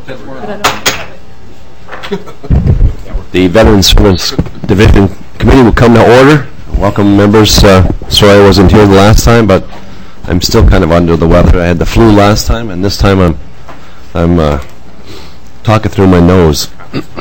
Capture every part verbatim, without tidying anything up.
The Veterans Service Division Committee will come to order. Welcome, members. Uh, sorry I wasn't here the last time, but I'm still kind of under the weather. I had the flu last time, and this time I'm I'm uh, talking through my nose.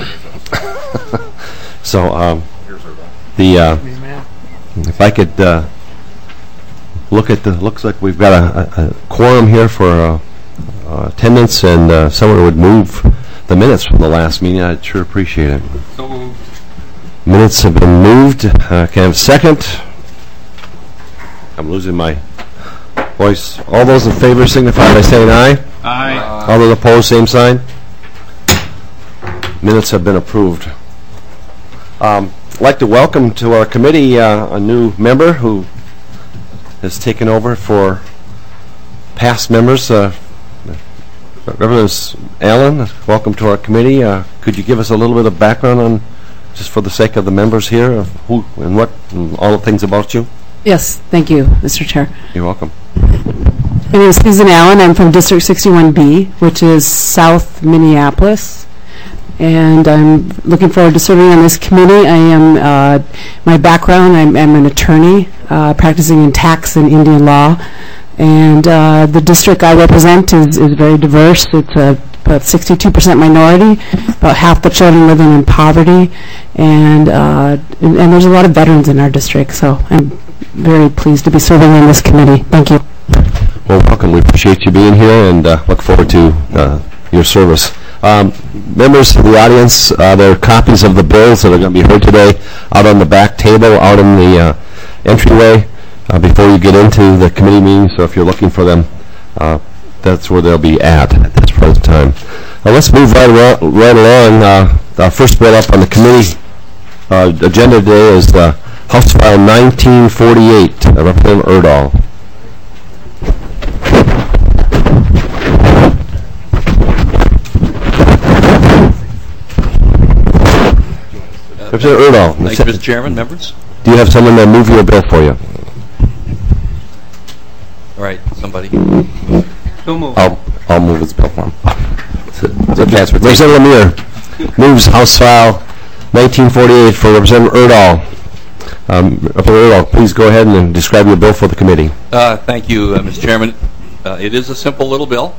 So um, the uh, if I could uh, look at the looks like we've got a, a, a quorum here for uh, uh, attendance, and uh, someone would move the minutes from the last meeting. I'd sure appreciate it. So moved. Minutes have been moved. Uh, can I have a second? I'm losing my voice. All those in favor signify by saying aye. Aye. All those opposed, same sign. Minutes have been approved. Um, I'd like to welcome to our committee uh, a new member who has taken over for past members. Uh, Reverend Allen, welcome to our committee. Uh, could you give us a little bit of background on, just for the sake of the members here, of who and what and all the things about you? Yes, thank you, Mister Chair. You're welcome. My name is Susan Allen. I'm from District sixty-one B, which is South Minneapolis, and I'm looking forward to serving on this committee. I am, uh, my background, I'm, I'm an attorney uh, practicing in tax and Indian law. And uh, the district I represent is, is very diverse. It's a, about sixty-two percent minority, about half the children living in poverty, and, uh, and and there's a lot of veterans in our district. So I'm very pleased to be serving on this committee. Thank you. Well, welcome. We appreciate you being here, and uh, look forward to uh, your service. Um, members of the audience, uh, there are copies of the bills that are going to be heard today out on the back table, out in the uh, entryway. Uh, before you get into the committee meeting, so if you're looking for them, uh, that's where they'll be at at this present time. Now let's move right, right along. Uh, our first bill up on the committee uh, agenda today is uh, House File nineteen forty-eight, uh, Representative Erdahl. Uh, Representative Erdahl. Thank you, Mister Chairman, members. Do you have someone to move your bill for you? All right, somebody. So move. I'll, I'll move his bill for him. Representative Lemire moves House File nineteen forty-eight for Representative Erdahl. Um, Representative Erdahl, please go ahead and describe your bill for the committee. Uh, thank you, uh, Mister Chairman. Uh, it is a simple little bill,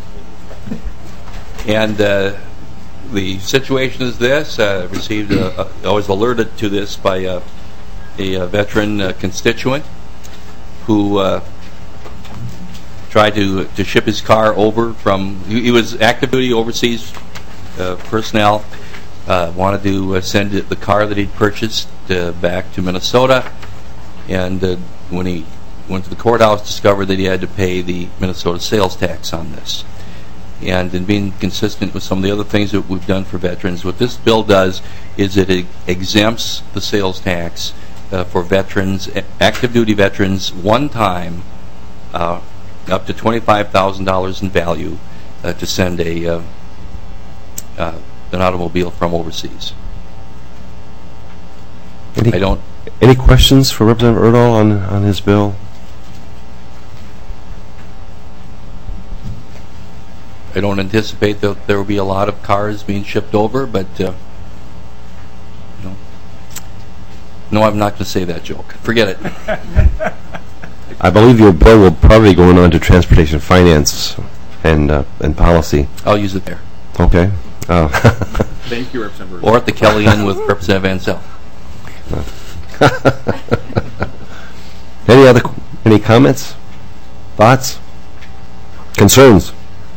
and uh, the situation is this. I uh, received, a, a, I was alerted to this by uh, a, a veteran uh, constituent who uh, tried to to ship his car over from, he, he was active duty overseas uh, personnel, uh, wanted to uh, send the car that he'd purchased uh, back to Minnesota, and uh, when he went to the courthouse discovered that he had to pay the Minnesota sales tax on this. And in being consistent with some of the other things that we've done for veterans, what this bill does is it exempts the sales tax uh, for veterans, active duty veterans, one time, uh, up to twenty-five thousand dollars in value uh, to send a uh, uh, an automobile from overseas. Any, I don't. Any questions for Representative Erdahl on on his bill? I don't anticipate that there will be a lot of cars being shipped over, but uh, no, no, I'm not going to say that joke. Forget it. I believe your bill will probably go on to transportation finance and uh, and policy. I'll use it there. Okay. Uh, Thank you, Representative. Or at the Kelly Inn with Representative Ansel. Any other any comments, thoughts, concerns?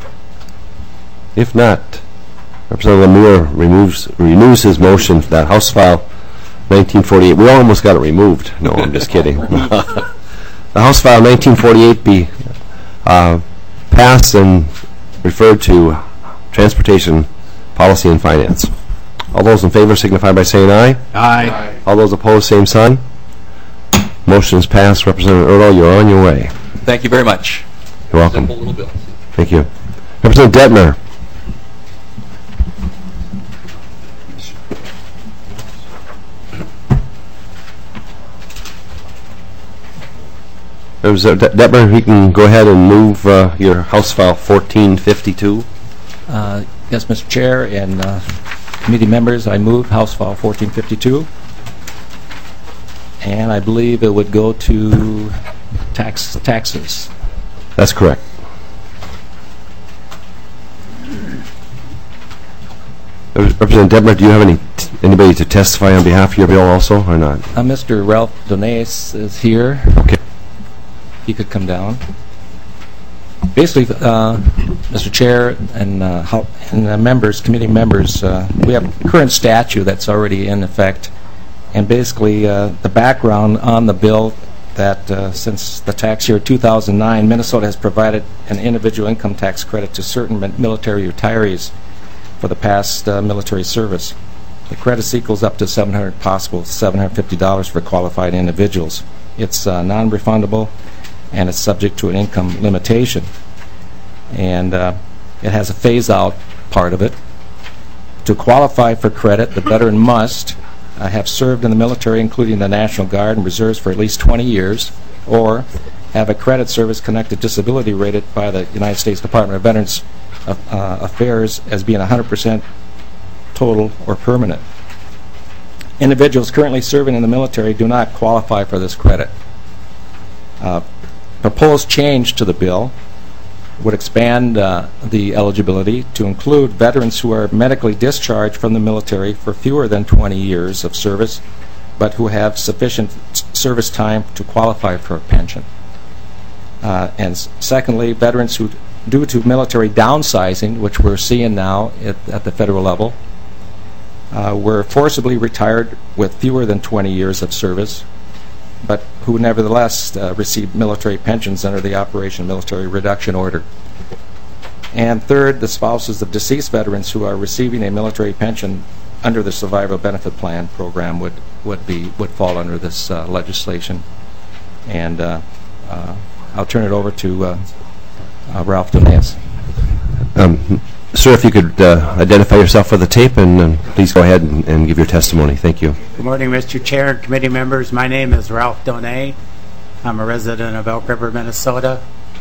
If not, Representative Lemire removes renews his motion for that House File nineteen forty-eight. We almost got it removed. No, I'm just kidding. The House File nineteen forty-eight be uh, passed and referred to Transportation Policy and Finance. All those in favor signify by saying aye. Aye. Aye. All those opposed, same sign. Motion is passed. Representative Erdahl, you're on your way. Thank you very much. You're welcome. Simple little bill. Thank you. Representative Detmer. Representative Detmer, you can go ahead and move uh, your House File fourteen fifty-two. Uh, Yes, Mister Chair and uh, committee members, I move House File fourteen fifty-two. And I believe it would go to tax taxes. That's correct. Representative Detmer, do you have any t anybody to testify on behalf of your bill also, or not? Uh, Mister Ralph Donace is here. Okay. He could come down. Basically, uh, Mister Chair and, uh, how, and uh, members, committee members, uh, we have a current statute that's already in effect. And basically, uh, the background on the bill that uh, since the tax year two thousand nine, Minnesota has provided an individual income tax credit to certain military retirees for the past uh, military service. The credit equals up to seven hundred possible seven hundred fifty dollars for qualified individuals. It's uh, non-refundable, and it's subject to an income limitation. And uh, it has a phase-out part of it. To qualify for credit, the veteran must uh, have served in the military, including the National Guard and Reserves, for at least twenty years, or have a credit service-connected disability rated by the United States Department of Veterans uh, Affairs as being one hundred percent total or permanent. Individuals currently serving in the military do not qualify for this credit. Uh, proposed change to the bill would expand uh, the eligibility to include veterans who are medically discharged from the military for fewer than twenty years of service, but who have sufficient service time to qualify for a pension. Uh, and s secondly, veterans who, due to military downsizing, which we're seeing now at, at the federal level, uh, were forcibly retired with fewer than twenty years of service, but who nevertheless uh, received military pensions under the Operation Military Reduction Order. And third, the spouses of deceased veterans who are receiving a military pension under the Survival Benefit Plan program would would be would fall under this uh, legislation. And uh, uh, I'll turn it over to uh, uh, Ralph Donace. Um, sir, if you could uh, identify yourself for the tape, and uh, please go ahead and, and give your testimony. Thank you. Good morning, Mister Chair and committee members. My name is Ralph Donace. I'm a resident of Elk River, Minnesota.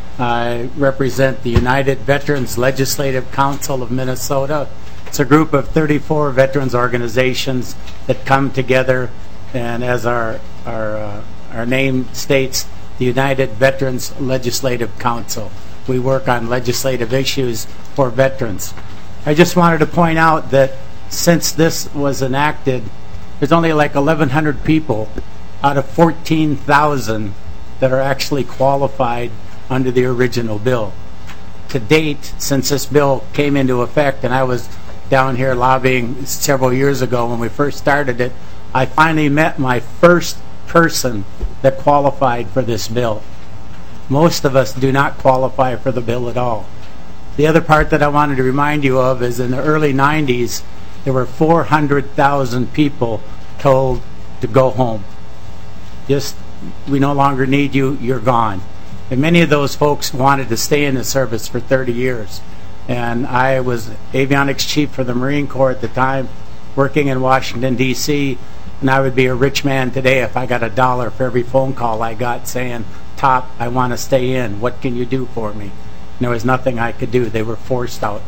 I represent the United Veterans Legislative Council of Minnesota. It's a group of thirty-four veterans organizations that come together, and as our our uh, our name states, the United Veterans Legislative Council. We work on legislative issues for veterans. I just wanted to point out that since this was enacted, there's only like eleven hundred people out of fourteen thousand that are actually qualified under the original bill. To date, since this bill came into effect, and I was down here lobbying several years ago when we first started it, I finally met my first person that qualified for this bill. Most of us do not qualify for the bill at all. The other part that I wanted to remind you of is in the early nineties, there were four hundred thousand people told to go home. Just, we no longer need you, you're gone. And many of those folks wanted to stay in the service for thirty years. And I was avionics chief for the Marine Corps at the time, working in Washington, D C, and I would be a rich man today if I got a dollar for every phone call I got saying, "Top, I want to stay in. What can you do for me?" And there was nothing I could do. They were forced out.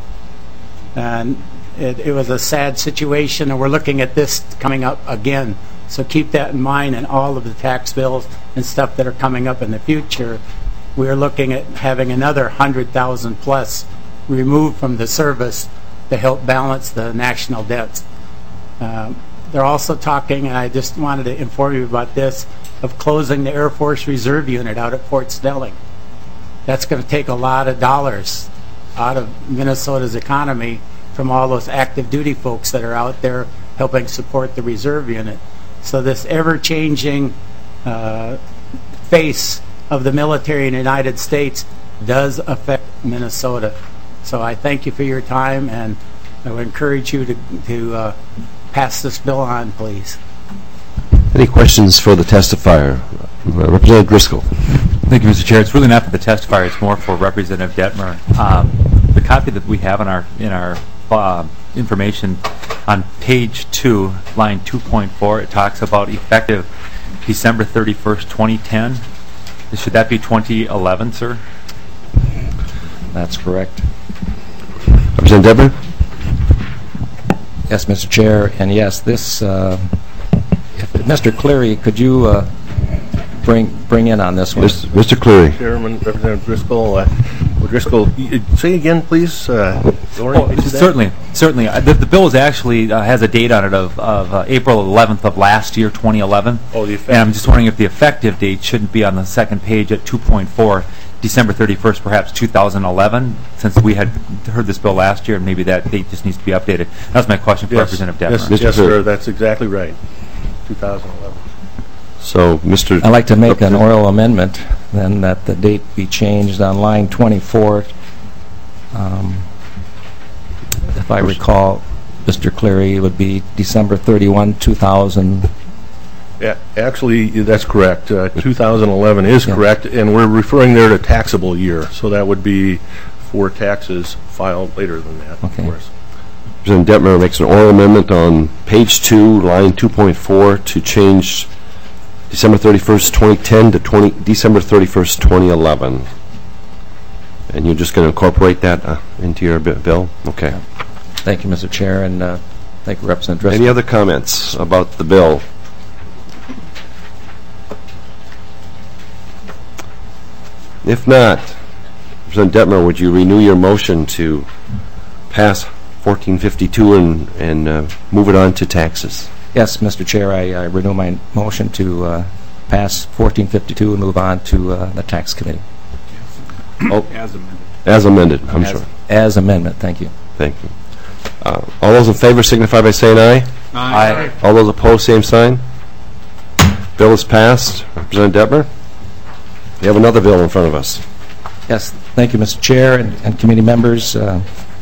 And it, it was a sad situation, and we're looking at this coming up again. So keep that in mind, and all of the tax bills and stuff that are coming up in the future. We're looking at having another one hundred thousand plus removed from the service to help balance the national debts. Um, they're also talking, and I just wanted to inform you about this, of closing the Air Force Reserve Unit out at Fort Snelling. That's going to take a lot of dollars out of Minnesota's economy from all those active duty folks that are out there helping support the reserve unit. So this ever-changing uh, face of the military in the United States does affect Minnesota. So I thank you for your time, and I would encourage you to, to uh, pass this bill on, please. Any questions for the testifier? Uh, Representative Driscoll. Thank you, Mister Chair. It's really not for the testifier. It's more for Representative Detmer. Um, the copy that we have in our in our uh, information on page two, line two point four, it talks about effective December thirty-first, twenty ten. Should that be twenty eleven, sir? That's correct. Representative Detmer? Yes, Mister Chair, and yes, this, uh, if- Mister Cleary, could you uh, bring bring in on this one? Mister Cleary. Chairman, Representative Driscoll. Uh, well, Driscoll, y- y- say again, please. Uh, Oh, certainly, certainly. Uh, The, the bill is actually uh, has a date on it of, of uh, April eleventh of last year, twenty eleven. Oh, the And I'm just wondering if the effective date shouldn't be on the second page at two point four, December thirty-first, perhaps two thousand eleven, since we had heard this bill last year, and maybe that date just needs to be updated. That's my question for Yes, Representative yes, Detmer. yes, sir. That's exactly right. two thousand eleven. So, Mister I'd like to make an oral amendment, then, that the date be changed on line twenty-four. Um, If I recall, Mister Cleary, it would be December thirty-first, two thousand. Yeah, actually, that's correct. Uh, two thousand eleven is Yeah. correct, and we're referring there to taxable year. So that would be for taxes filed later than that, of Okay. course. Representative Detmer makes an oral amendment on page two, line two point four, to change December thirty-first, twenty ten to twenty December thirty-first, twenty eleven. And you're just going to incorporate that uh, into your bi- bill? Okay. Thank you, Mister Chair, and uh, thank you, Representative Driscoll. Any other comments about the bill? If not, Representative Detmer, would you renew your motion to pass fourteen fifty-two and, and uh, move it on to taxes? Yes, Mister Chair, I, I renew my motion to uh, pass fourteen fifty-two and move on to uh, the Tax Committee. Oh, As amended. as amended, I'm as, sure. As amendment, thank you. Thank you. Uh, all those in favor signify by saying aye. Aye. All those opposed, same sign. Bill is passed. Representative Detmer, we have another bill in front of us. Yes, thank you, Mister Chair and, and committee members. Uh,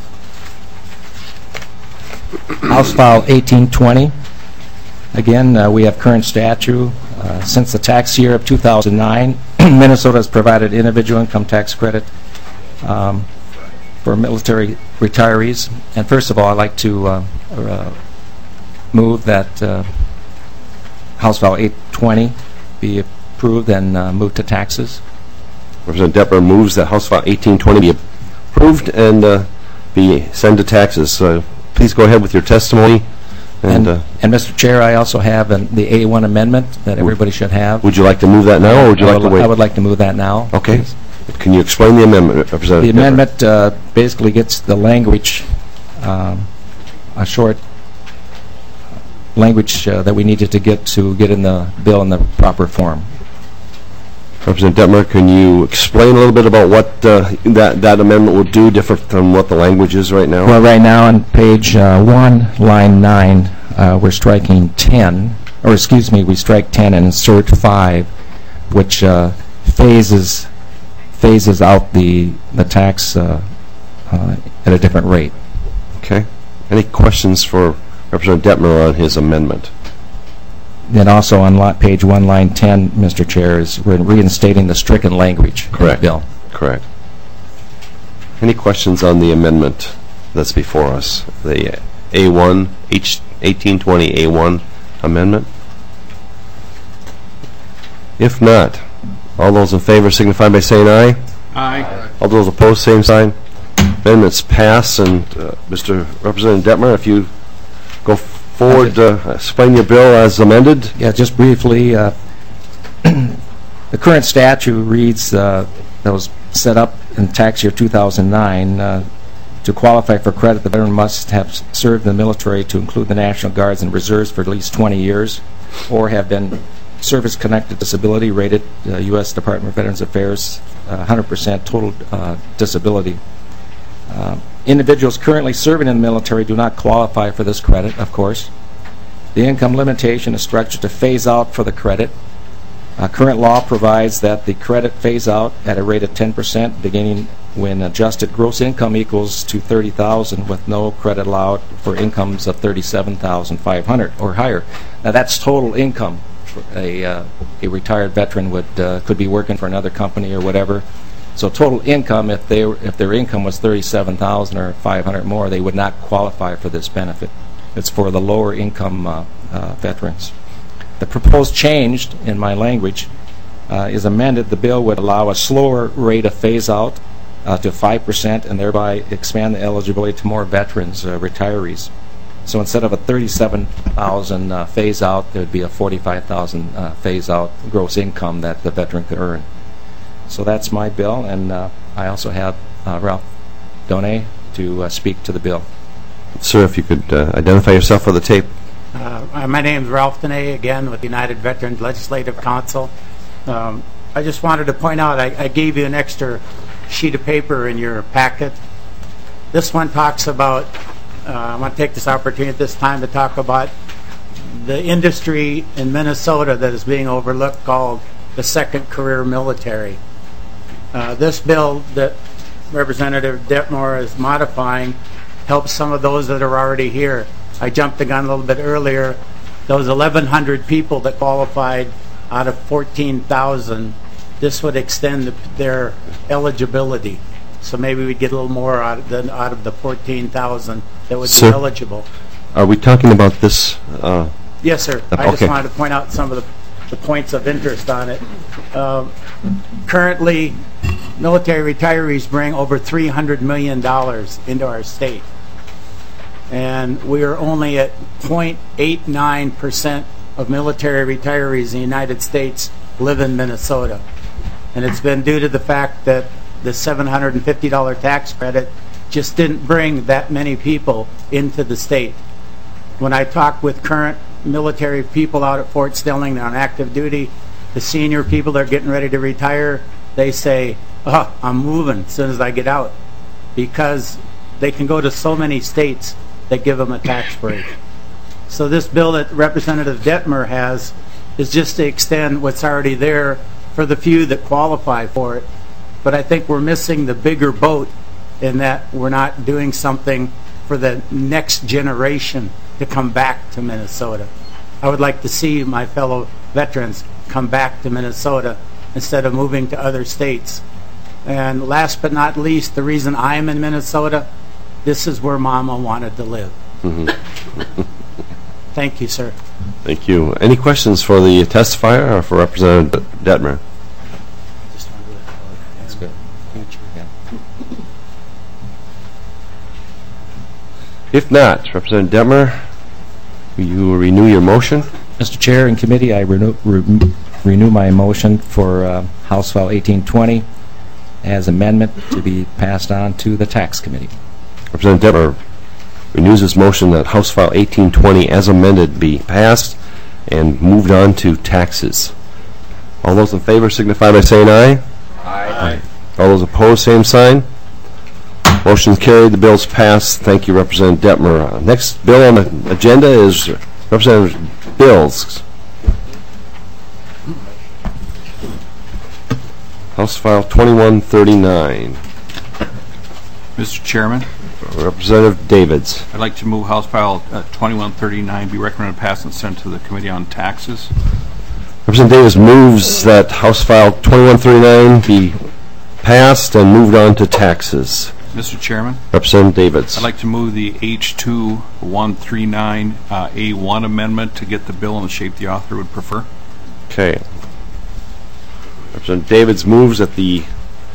House File eighteen twenty. Again, uh, we have current statute. Uh, since the tax year of two thousand nine, Minnesota has provided individual income tax credit um, for military retirees. And first of all, I'd like to uh, uh, move that uh, House File eight twenty be approved and uh, moved to taxes. Representative Detmer moves that House File eighteen twenty be approved and uh, be sent to taxes. Uh, please go ahead with your testimony. And, And, uh, and Mister Chair, I also have an, the A one amendment that everybody should have. would you like to move that now, or would you I like to would, wait? I would like to move that now. Okay. please. Can you explain the amendment, The Representative Detmer? amendment uh, basically gets the language, um, a short language uh, that we needed to get to get in the bill in the proper form. Representative Detmer, can you explain a little bit about what uh, that, that amendment will do different from what the language is right now? Well, right now on page uh, one, line nine, uh, we're striking ten, or excuse me, we strike ten and insert five, which uh, phases phases out the the tax uh, uh, at a different rate. Okay. Any questions for Representative Detmer on his amendment? Then also on lot, page one, line ten, Mister Chair, is we're reinstating the stricken language in the Correct. bill. Correct. Any questions on the amendment that's before us? The A one, H eighteen twenty A one amendment? If not, all those in favor signify by saying aye. Aye. All those opposed, same sign. Amendments pass, and uh, Mister Representative Detmer, if you go forward, uh, explain your bill as amended. Yeah, just briefly, uh, the current statute reads uh, that was set up in tax year two thousand nine. Uh, to qualify for credit, the veteran must have served in the military, to include the National Guards and Reserves, for at least twenty years, or have been service-connected disability rated uh, U S Department of Veterans Affairs uh, one hundred percent total uh, disability. Uh, individuals currently serving in the military do not qualify for this credit, of course. The income limitation is structured to phase out for the credit. Uh, current law provides that the credit phase out at a rate of ten percent beginning when adjusted gross income equals to thirty thousand dollars, with no credit allowed for incomes of thirty-seven thousand five hundred dollars or higher. Now that's total income. A, uh, a retired veteran would uh, could be working for another company or whatever. So total income, if they were, if their income was thirty-seven thousand or five hundred more, they would not qualify for this benefit. It's for the lower income uh, uh, veterans. The proposed change in my language uh, is amended. The bill would allow a slower rate of phase out uh, to five percent, and thereby expand the eligibility to more veterans, uh, retirees. So instead of a thirty-seven thousand uh, phase out, there would be a forty-five thousand uh, phase out gross income that the veteran could earn. So that's my bill, and uh, I also have uh, Ralph Donay to uh, speak to the bill. Sir, if you could uh, identify yourself for the tape. Uh, my name is Ralph Donay, again with the United Veterans Legislative Council. Um, I just wanted to point out, I, I gave you an extra sheet of paper in your packet. This one talks about, uh, I want to take this opportunity at this time to talk about the industry in Minnesota that is being overlooked called the second career military. Uh, this bill that Representative Detmer is modifying helps some of those that are already here. I jumped the gun a little bit earlier. Those eleven hundred people that qualified out of fourteen thousand, this would extend the, their eligibility. So maybe we'd get a little more out of the, out of the fourteen thousand that would Sir, be eligible. Are we talking about this? Uh, Yes, sir. I just okay. wanted to point out some of the, the points of interest on it. Uh, currently, military retirees bring over three hundred million dollars into our state. And we are only at zero point eight nine percent of military retirees in the United States live in Minnesota. And it's been due to the fact that the seven hundred fifty dollar tax credit just didn't bring that many people into the state. When I talk with current military people out at Fort Snelling on active duty, the senior people that are getting ready to retire, they say, oh, I'm moving as soon as I get out, because they can go to so many states that give them a tax break. So this bill that Representative Detmer has is just to extend what's already there for the few that qualify for it. But I think we're missing the bigger boat in that we're not doing something for the next generation to come back to Minnesota. I would like to see my fellow veterans come back to Minnesota instead of moving to other states. And last but not least, the reason I'm in Minnesota, this is where Mama wanted to live. Mm-hmm. Thank you, sir. Thank you. Any questions for the testifier or for Representative Detmer? That's good. If not, Representative Detmer, will you renew your motion? Mister Chair and committee, I renew, re, renew my motion for uh, House File eighteen twenty as amendment to be passed on to the Tax Committee. Representative Detmer renews his motion that House File eighteen twenty as amended be passed and moved on to taxes. All those in favor signify by saying aye. Aye. All those opposed, same sign. Motion carried. The bill's passed. Thank you, Representative Detmer. Uh, next bill on the agenda is Representative Bills. House File twenty-one thirty-nine. Mister Chairman, Representative Davids. I'd like to move House File uh, twenty-one thirty-nine be recommended passed and sent to the Committee on Taxes. Representative Davis moves that House File twenty-one thirty-nine be passed and moved on to taxes. Mister Chairman, Representative Davids. I'd like to move the H two one thirty-nine uh, A one amendment to get the bill in the shape the author would prefer. Okay. Representative Davids moves that the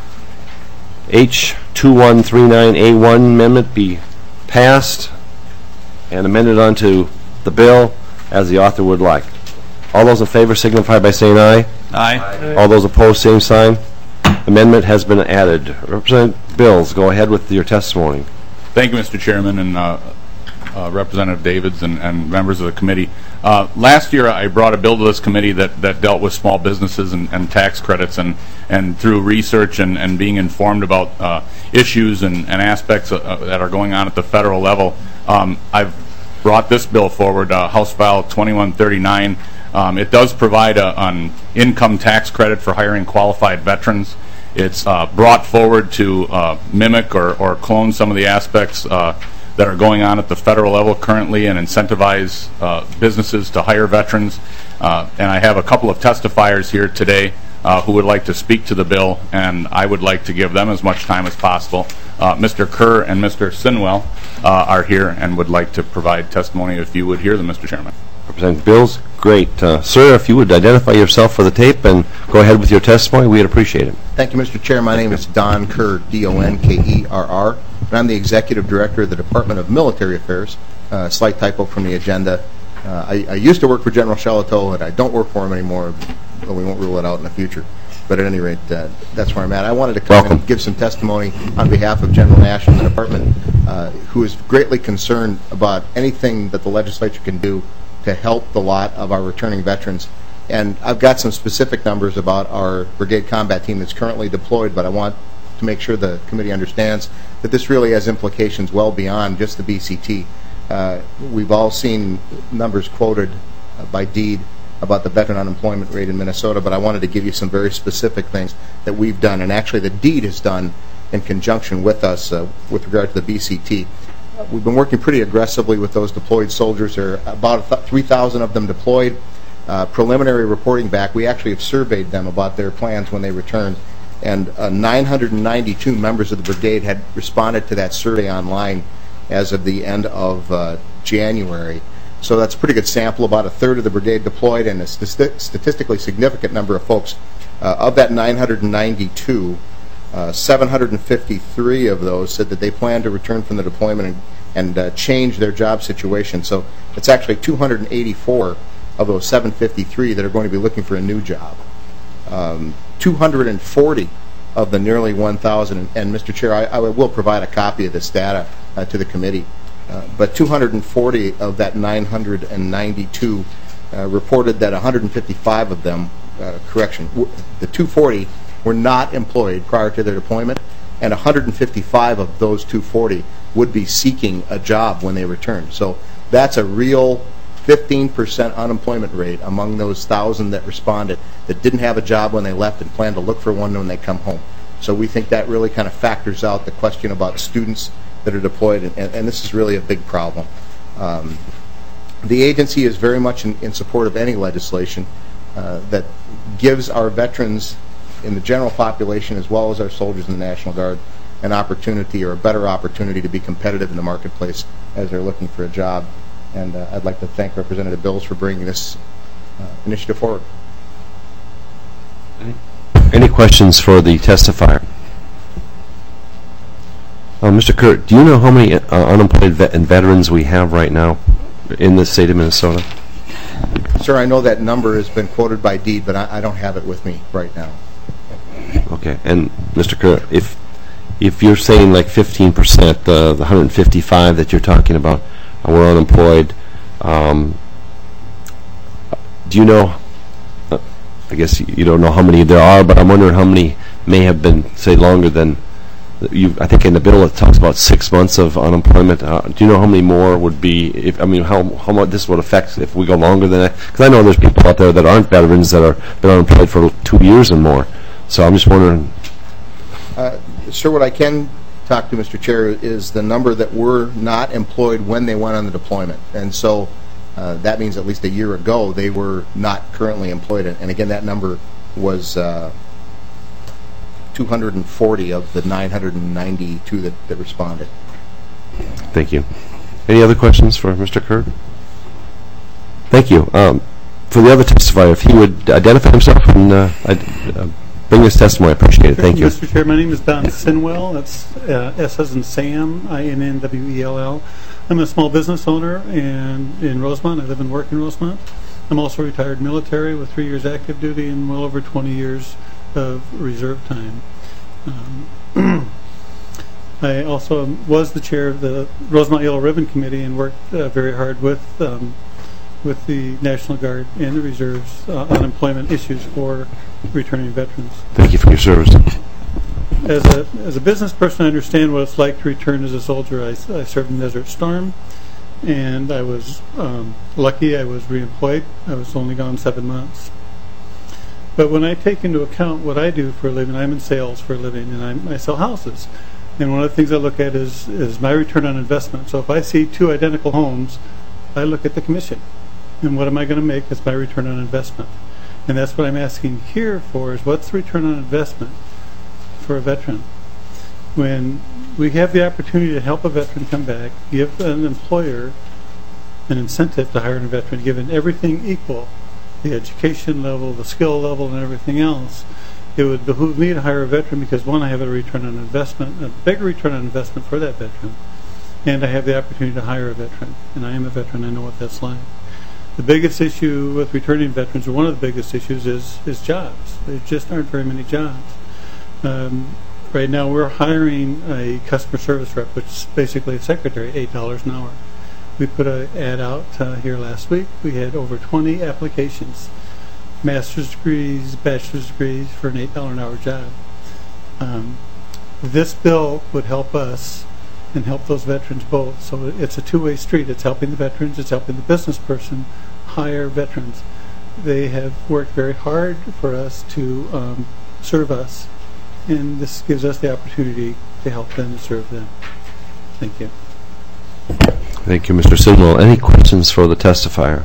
H two one three nine A one amendment be passed and amended onto the bill as the author would like. All those in favor signify by saying aye. Aye. Aye. All those opposed, same sign. Amendment has been added. Representative Bills, go ahead with your testimony. Thank you, Mister Chairman, and uh, uh, Representative Davids and, and members of the committee. Uh, last year, I brought a bill to this committee that, that dealt with small businesses and, and tax credits, and, and through research and, and being informed about uh, issues and, and aspects uh, that are going on at the federal level, um, I've brought this bill forward, uh, House File twenty-one thirty-nine. Um, it does provide a, an income tax credit for hiring qualified veterans. It's uh, brought forward to uh, mimic or, or clone some of the aspects uh, that are going on at the federal level currently and incentivize uh, businesses to hire veterans. Uh, and I have a couple of testifiers here today uh, who would like to speak to the bill, and I would like to give them as much time as possible. Uh, Mister Kerr and Mister Sinwell uh, are here and would like to provide testimony if you would hear them, Mister Chairman. Representative Bills, great. Uh, sir, if you would identify yourself for the tape and go ahead with your testimony, we'd appreciate it. Thank you, Mister Chair. My name is Don Kerr, D O N K E R R, and I'm the Executive Director of the Department of Military Affairs uh, slight typo from the agenda. Uh, I, I used to work for General Shalato, and I don't work for him anymore, but we won't rule it out in the future. But at any rate, uh, that's where I'm at. I wanted to come Welcome. and give some testimony on behalf of General Nash and the department, uh, who is greatly concerned about anything that the legislature can do to help the lot of our returning veterans. And I've got some specific numbers about our brigade combat team that's currently deployed, but I want to make sure the committee understands that this really has implications well beyond just the B C T. Uh, we've all seen numbers quoted uh, by Deed about the veteran unemployment rate in Minnesota, but I wanted to give you some very specific things that we've done, and actually the Deed has done in conjunction with us uh, with regard to the B C T. Uh, we've been working pretty aggressively with those deployed soldiers. There are about three thousand of them deployed. Uh, preliminary reporting back, we actually have surveyed them about their plans when they returned, and uh, nine hundred ninety-two members of the brigade had responded to that survey online as of the end of uh, January. So that's a pretty good sample. About a third of the brigade deployed, and a st statistically significant number of folks. Uh, of that nine hundred ninety-two, uh, seven hundred fifty-three of those said that they plan to return from the deployment and, and uh, change their job situation. So it's actually two hundred eighty-four of those seven hundred fifty-three that are going to be looking for a new job. Um, two hundred forty of the nearly one thousand, and, and Mister Chair, I, I will provide a copy of this data uh, to the committee, uh, but two hundred forty of that nine hundred ninety-two uh, reported that one hundred fifty-five of them, uh, correction, w the two hundred forty were not employed prior to their deployment, and one hundred fifty-five of those two hundred forty would be seeking a job when they return. So that's a real fifteen percent unemployment rate among those thousand that responded that didn't have a job when they left and plan to look for one when they come home. So we think that really kind of factors out the question about students that are deployed, and, and this is really a big problem. Um, the agency is very much in, in support of any legislation uh, that gives our veterans in the general population, as well as our soldiers in the National Guard, an opportunity or a better opportunity to be competitive in the marketplace as they're looking for a job. And uh, I'd like to thank Representative Bills for bringing this uh, initiative forward. Any questions for the testifier? Uh, Mister Kurt, do you know how many uh, unemployed vet and veterans we have right now in the state of Minnesota? Sir, I know that number has been quoted by Deed, but I, I don't have it with me right now. Okay, and Mister Kurt, if if you're saying like fifteen percent, uh, the one hundred fifty-five that you're talking about uh, were unemployed, um, do you know? Uh, I guess you don't know how many there are, but I'm wondering how many may have been, say, longer than. You, I think in the bill it talks about six months of unemployment. Uh, do you know how many more would be? If I mean, how how much this would affect if we go longer than that? Because I know there's people out there that aren't veterans that are been unemployed for two years and more. So I'm just wondering. Uh, sir, what I can talk to Mister Chair is the number that were not employed when they went on the deployment, and so uh, that means at least a year ago they were not currently employed. And again, that number was. Uh, two hundred forty of the nine hundred ninety-two that, that responded. Thank you. Any other questions for Mister Kurt? Thank you. Um, for the other testifier, if he would identify himself and uh, uh, bring his testimony, I appreciate it. Thank you. Mister Chair, my name is Don Sinwell. That's uh, S as in Sam, I N N W E L L. I'm a small business owner and in Rosemont. I live and work in Rosemont. I'm also retired military with three years active duty and well over twenty years of reserve time. Um, I also was the chair of the Rosemont Yellow Ribbon Committee and worked uh, very hard with um, with the National Guard and the reserves uh, on employment issues for returning veterans. Thank you for your service. As a as a business person, I understand what it's like to return as a soldier. I, I served in Desert Storm, and I was um, lucky I was reemployed. I was only gone seven months. But when I take into account what I do for a living, I'm in sales for a living, and I'm, I sell houses. And one of the things I look at is, is my return on investment. So if I see two identical homes, I look at the commission. And what am I going to make as my return on investment? And that's what I'm asking here for, is what's the return on investment for a veteran? When we have the opportunity to help a veteran come back, give an employer an incentive to hire a veteran, given everything equal, the education level, the skill level, and everything else, it would behoove me to hire a veteran because, one, I have a return on investment, a bigger return on investment for that veteran, and I have the opportunity to hire a veteran. And I am a veteran. I know what that's like. The biggest issue with returning veterans, or one of the biggest issues, is is jobs. There just aren't very many jobs. Um, right now, we're hiring a customer service rep, which is basically a secretary, eight dollars an hour. We put an ad out uh, here last week. We had over twenty applications, master's degrees, bachelor's degrees, for an eight dollars an hour job. Um, this bill would help us and help those veterans both. So it's a two-way street. It's helping the veterans. It's helping the business person hire veterans. They have worked very hard for us to um, serve us, and this gives us the opportunity to help them and serve them. Thank you. Thank you, Mister Sidwell. Any questions for the testifier?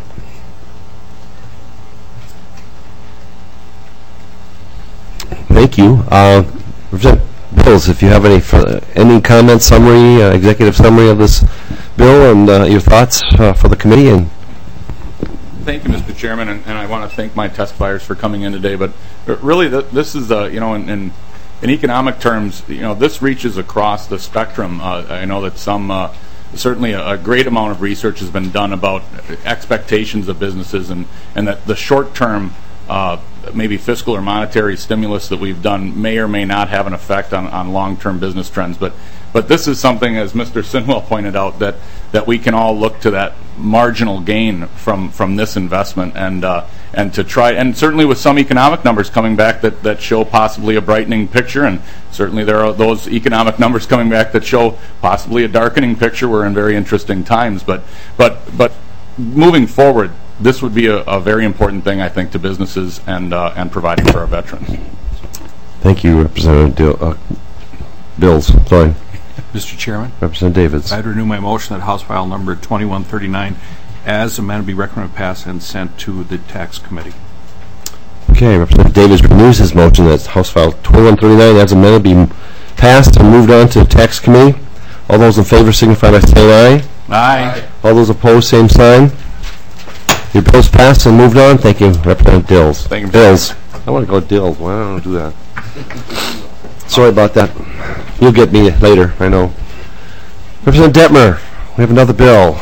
Thank you. Uh, Representative Bills, if you have any further, any comment, summary, uh, executive summary of this bill, and uh, your thoughts uh, for the committee. And thank you, Mister Chairman, and, and I want to thank my testifiers for coming in today. But really, th this is, uh, you know, in, in in economic terms, you know, this reaches across the spectrum. Uh, I know that some. Uh, Certainly a, a great amount of research has been done about expectations of businesses, and, and that the short-term uh, maybe fiscal or monetary stimulus that we've done may or may not have an effect on, on long-term business trends. But but this is something, as Mister Sinwell pointed out, that that we can all look to that marginal gain from from this investment, and uh, and to try, and certainly with some economic numbers coming back that that show possibly a brightening picture, and certainly there are those economic numbers coming back that show possibly a darkening picture. We're in very interesting times, but but but moving forward, this would be a, a very important thing, I think, to businesses and uh, and providing for our veterans. thank you, Representative Dil uh, Bills. Sorry. Mister Chairman, Representative Davids. I'd renew my motion that House File number twenty-one thirty-nine as amended be recommended pass and sent to the Tax Committee. Okay, Representative Davids renews his motion that House File twenty-one thirty-nine as amended be passed and moved on to the Tax Committee. All those in favor signify by saying aye. Aye. All those opposed, same sign. Your bill's passed and moved on. Thank you, Representative Dills. Thank you, Dills. I want to go Dills. Why don't I do that? Sorry about that. You'll get me later, I know. Representative Detmer, we have another bill.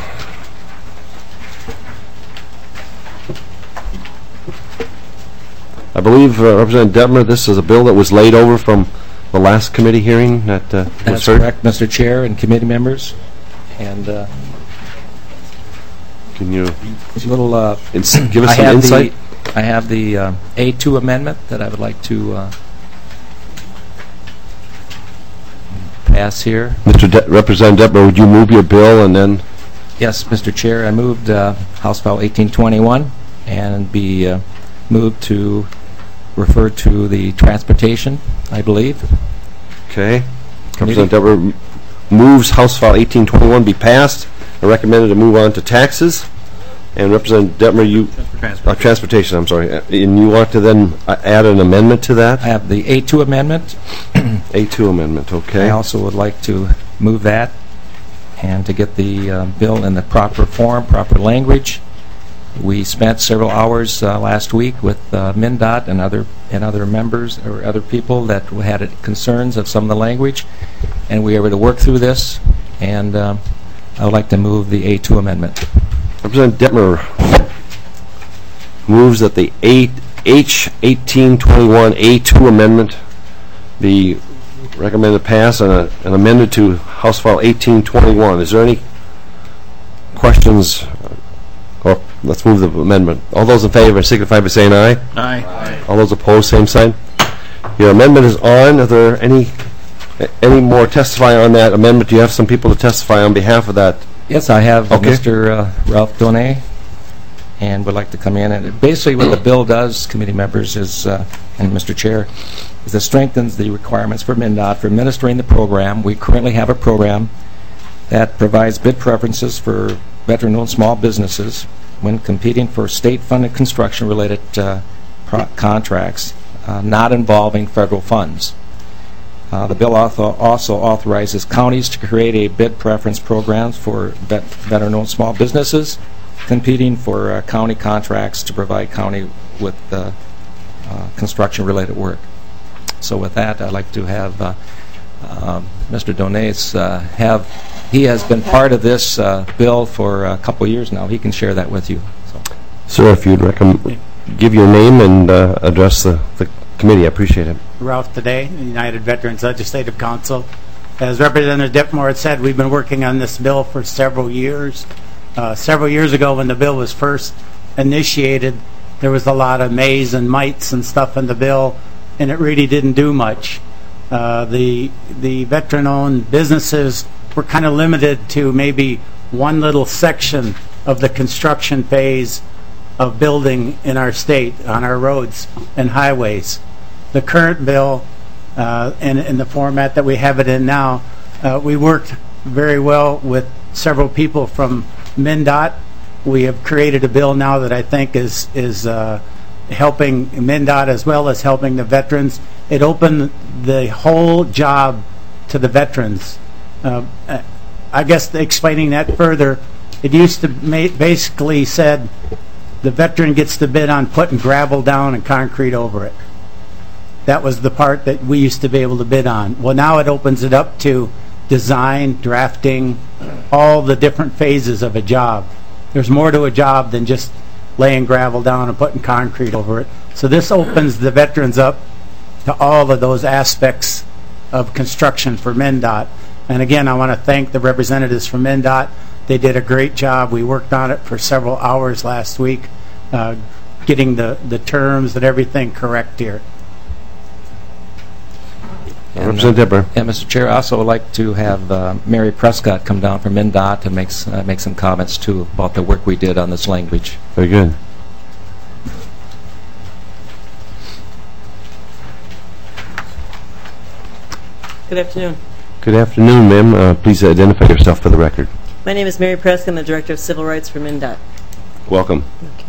I believe, uh, Representative Detmer, this is a bill that was laid over from the last committee hearing that uh, was That's heard. correct, Mister Chair and committee members. And uh, Can you a little, uh, ins give us I some have insight? The, I have the uh, A two amendment that I would like to uh, pass here. Mister De Representative Detmer, would you move your bill and then? Yes, Mister Chair, I moved uh, House File eighteen twenty-one and be uh, moved to refer to the transportation, I believe. Okay. Committee. Representative Detmer moves House File eighteen twenty-one be passed and recommended to move on to taxes. And Representative Detmer, you Transportation. uh, transportation. I'm sorry, Uh, and you want to then uh, add an amendment to that? I have the A two amendment. A two amendment. Okay. I also would like to move that and to get the uh, bill in the proper form, proper language. We spent several hours uh, last week with uh, MnDOT and other and other members or other people that had concerns of some of the language, and we were able to work through this. And uh, I would like to move the A two amendment. Representative Detmer moves that the H eighteen twenty-one A two amendment be recommended pass and, uh, and amended to House File eighteen twenty-one. Is there any questions? Or let's move the amendment. All those in favor signify by saying aye. Aye. Aye. All those opposed, same sign. Your amendment is on. Are there any any more testify on that amendment? Do you have some people to testify on behalf of that? Yes, I have Okay. Mister Uh, Ralph Donay, and would like to come in. And basically what the bill does, committee members, is, uh, and Mister Chair, is it strengthens the requirements for MnDOT for administering the program. We currently have a program that provides bid preferences for veteran-owned small businesses when competing for state-funded construction-related uh, pro contracts uh, not involving federal funds. Uh, the bill also, also authorizes counties to create a bid preference programs for vet veteran-owned small businesses competing for uh, county contracts to provide county with uh, uh, construction-related work. So with that, I'd like to have uh, uh, Mister Donay uh, have he has been part of this uh, bill for a couple years now. He can share that with you. So. Sir, if you'd recommend, give your name and uh, address the, the committee, I appreciate it. Ralph Today, United Veterans Legislative Council. As Representative Detmer had said, we've been working on this bill for several years. Uh, several years ago, when the bill was first initiated, there was a lot of mays and mites and stuff in the bill, and it really didn't do much. Uh, the the veteran-owned businesses were kind of limited to maybe one little section of the construction phase of building in our state, on our roads and highways. The current bill, uh, in, in the format that we have it in now, uh, we worked very well with several people from MnDOT. We have created a bill now that I think is is uh, helping MnDOT as well as helping the veterans. It opened the whole job to the veterans. Uh, I guess explaining that further, it used to ma basically said the veteran gets to bid on putting gravel down and concrete over it. That was the part that we used to be able to bid on. Well, now it opens it up to design, drafting, all the different phases of a job. There's more to a job than just laying gravel down and putting concrete over it. So this opens the veterans up to all of those aspects of construction for MnDOT. And again, I want to thank the representatives from MnDOT. They did a great job. We worked on it for several hours last week, uh, getting the, the terms and everything correct here. And, Representative uh, and Mister Chair, I also would like to have uh, Mary Prescott come down from MnDOT and make, uh, make some comments, too, about the work we did on this language. Very good. Good afternoon. Good afternoon, ma'am. Uh, please identify yourself for the record. My name is Mary Prescott. I'm the Director of Civil Rights for MnDOT. Welcome. Okay.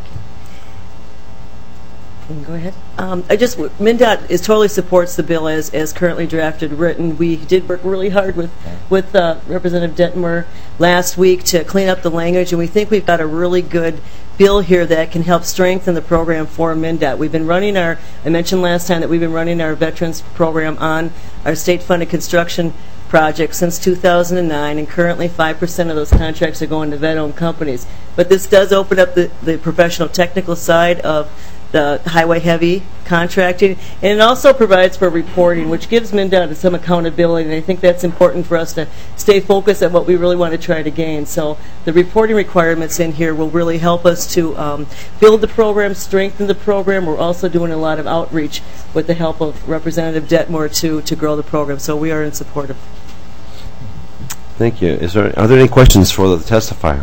Thank you. Go ahead. Um, I just MnDOT is totally supports the bill as as currently drafted, written. We did work really hard with with uh, Representative Detmer last week to clean up the language, and we think we've got a really good bill here that can help strengthen the program for MnDOT. We've been running our. I mentioned last time that we've been running our veterans program on our state-funded construction project since two thousand nine, and currently five percent of those contracts are going to vet-owned companies. But this does open up the, the professional technical side of the highway heavy contracting, and it also provides for reporting, which gives MnDOT some accountability, and I think that's important for us to stay focused on what we really want to try to gain. So the reporting requirements in here will really help us to um, build the program, strengthen the program. We're also doing a lot of outreach with the help of Representative Detmer to, to grow the program, so we are in support of. Thank you. Is there, are there any questions for the testifier?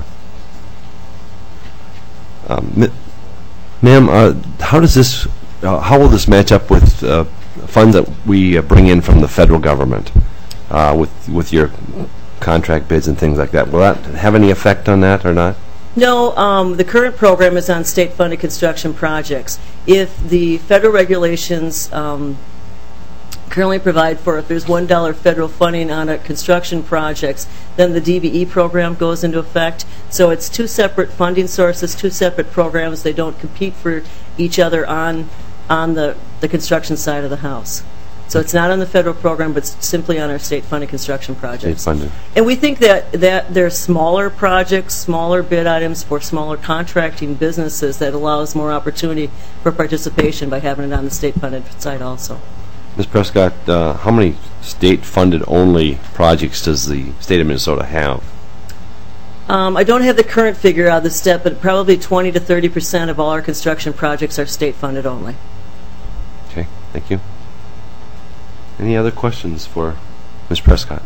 Um, Ma'am, uh, how does this, uh, how will this match up with uh, funds that we uh, bring in from the federal government uh, with with your contract bids and things like that? Will that have any effect on that or not? No, um, the current program is on state-funded construction projects. If the federal regulations um, currently provide for, if there's one dollar federal funding on a construction projects, then the D V E program goes into effect. So it's two separate funding sources, two separate programs. They don't compete for each other on on the, the construction side of the house. So it's not on the federal program, but simply on our state-funded construction projects. State-funded. And we think that, that there are smaller projects, smaller bid items for smaller contracting businesses that allows more opportunity for participation by having it on the state-funded side also. Miz Prescott, uh, how many state-funded only projects does the state of Minnesota have? Um, I don't have the current figure out of the step, but probably twenty to thirty percent of all our construction projects are state-funded only. Okay, thank you. Any other questions for Miz Prescott?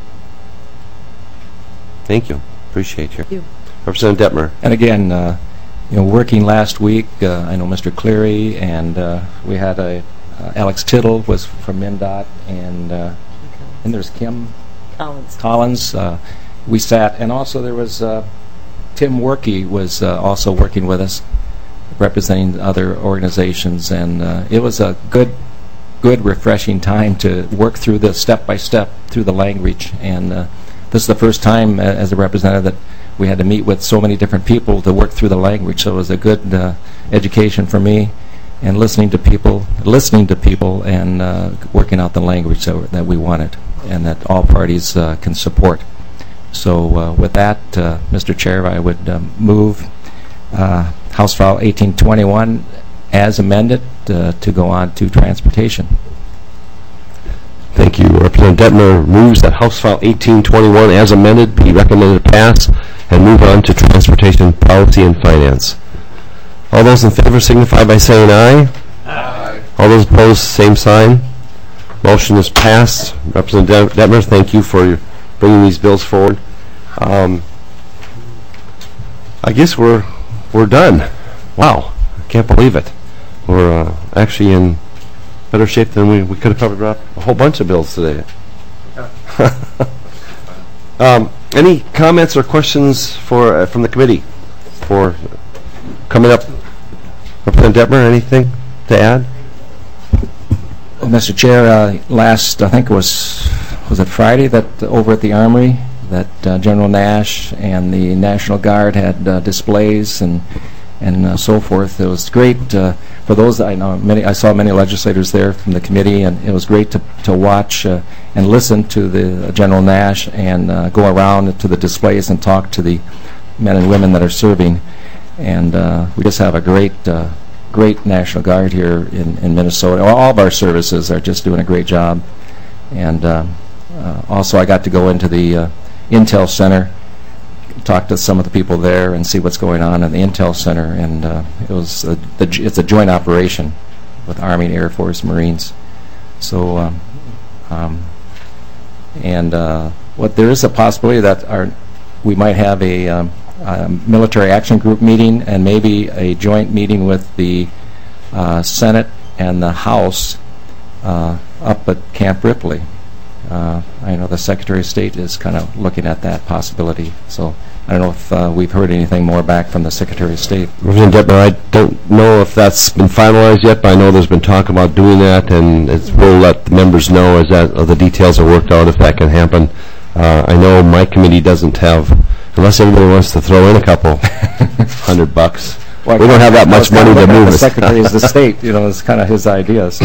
Thank you. Appreciate you. Thank you. Representative Detmer. And again, uh, you know, working last week, uh, I know Mister Cleary, and uh, we had a uh, Alex Tittle was from MnDOT, and uh, and there's Kim Collins. Collins. Uh, we sat, and also there was uh, Tim Workey was uh, also working with us, representing other organizations, and uh, it was a good. good, refreshing time to work through this step by step through the language. And uh, this is the first time uh, as a representative that we had to meet with so many different people to work through the language. So it was a good uh, education for me, and listening to people, listening to people, and uh, working out the language that, that we wanted, and that all parties uh, can support. So uh, with that, uh, Mister Chair, I would um, move uh, House File eighteen twenty-one as amended uh, to go on to transportation. Thank you. Representative Detmer moves that House File eighteen twenty-one as amended be recommended to pass and move on to transportation policy and finance. All those in favor signify by saying aye. Aye. All those opposed, same sign. Motion is passed. Representative Detmer, thank you for your bringing these bills forward. Um, I guess we're we're done. Wow, I can't believe it. We're uh, actually in better shape than we, we could have probably brought a whole bunch of bills today. um, any comments or questions for uh, from the committee for coming up? Representative Detmer, anything to add? Well, Mister Chair, uh, last I think it was was it Friday that uh, over at the Armory that uh, General Nash and the National Guard had uh, displays and and uh, so forth. It was great uh, for those that I know. Many I saw many legislators there from the committee, and it was great to to watch uh, and listen to the uh, General Nash and uh, go around to the displays and talk to the men and women that are serving. And uh, we just have a great, uh, great National Guard here in, in Minnesota. All of our services are just doing a great job. And uh, uh, also, I got to go into the uh, Intel Center, talk to some of the people there, and see what's going on in the Intel Center. And uh, it was a, the, it's a joint operation with Army, Air Force, Marines. So, um, um, and uh, what there is a possibility that our we might have a um, Uh, military action group meeting and maybe a joint meeting with the uh, Senate and the House uh, up at Camp Ripley. Uh, I know the Secretary of State is kind of looking at that possibility. So I don't know if uh, we've heard anything more back from the Secretary of State. Representative Detmer, I don't know if that's been finalized yet, but I know there's been talk about doing that, and it's, we'll let the members know as that uh, the details are worked out if that can happen. Uh, I know my committee doesn't have, unless anybody wants to throw in a couple hundred bucks. Well, we don't have that much money to move the it. Secretary is the state, you know, it's kind of his idea. So,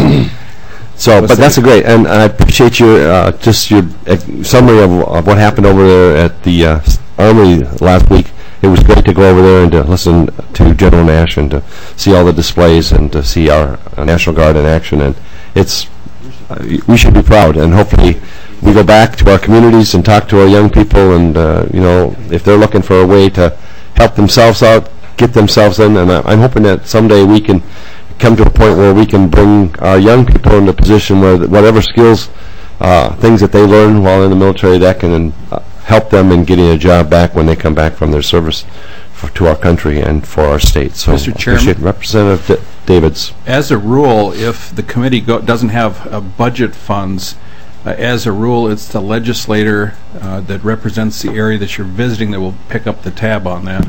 so but that's a great, and I appreciate your uh, just your uh, summary of, of what happened over there at the uh, Armory last week. It was great to go over there and to listen to General Nash and to see all the displays and to see our uh, National Guard in action. And it's uh, we should be proud, and hopefully we go back to our communities and talk to our young people, and uh, you know, if they're looking for a way to help themselves out, get themselves in, and I, I'm hoping that someday we can come to a point where we can bring our young people into a position where th whatever skills, uh, things that they learn while in the military, that can uh, help them in getting a job back when they come back from their service for, to our country and for our state. So, Mister Chairman, Representative D Davids. As a rule, if the committee go doesn't have uh, budget funds, Uh, as a rule, it's the legislator uh, that represents the area that you're visiting that will pick up the tab on that.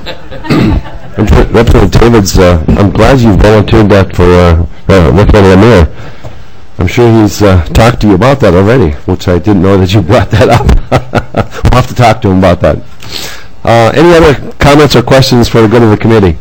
Representative Davids, uh, I'm glad you volunteered that for uh, uh, Representative Amir. I'm sure he's uh, talked to you about that already, which I didn't know that you brought that up. We'll have to talk to him about that. Uh, any other comments or questions for the good of the committee?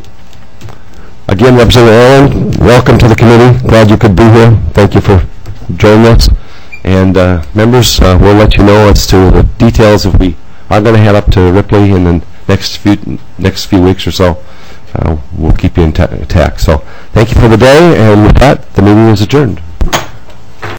Again, Representative Allen, welcome to the committee. Glad you could be here. Thank you for joining us. And uh, members, uh, we'll let you know as to the details if we are going to head up to Ripley in the next few next few weeks or so. Uh, we'll keep you in attack. So thank you for the day, and with that, the meeting is adjourned.